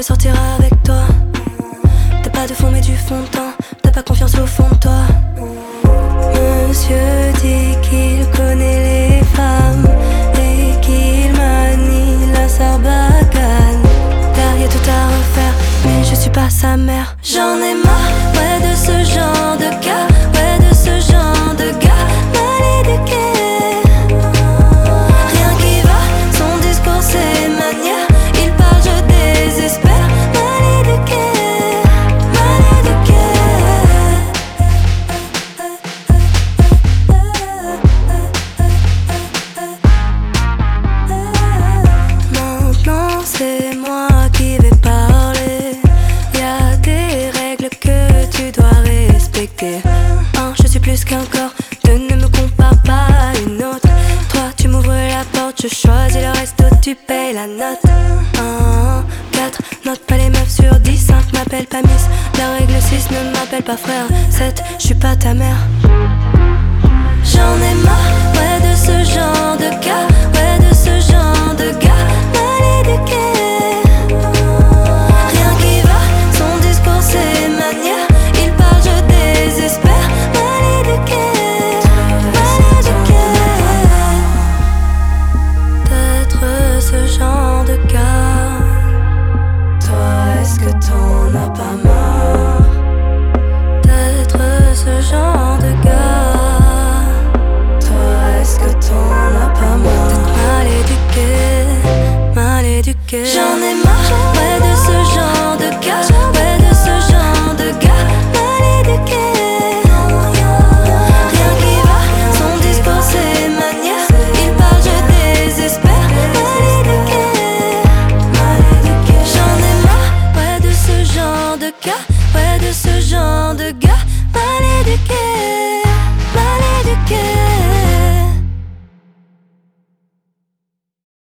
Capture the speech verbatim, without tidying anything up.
veux sortir avec toi. T'as pas de fond mais du fond de teint. T'as pas confiance au fond de toi. Monsieur dit qu'il connaît les femmes et qu'il manie la sarbacane. Derrière tout à refaire, mais je suis pas sa mère. J'en ai marre, ouais, de ce genre de cas, ouais, de ce genre de gars mal éduqués. Rien qui va, son discours c'est manière. Il parle, je désespère, mal éduqué, mal éduqué. Maintenant c'est moi qui vais parler. Y'a des règles que tu dois respecter. Un, je suis plus qu'un corps. Deux, ne me compare pas à une autre. Trois, tu m'ouvres la porte, je choisis le resto, tu payes la note. Un, quatre, note pas les meufs sur dix. Cinq, m'appelle pas miss. La règle six, ne m'appelle pas frère. Sept, je suis pas ta mère. J'en ai marre, ouais, de ce genre de cas, ouais.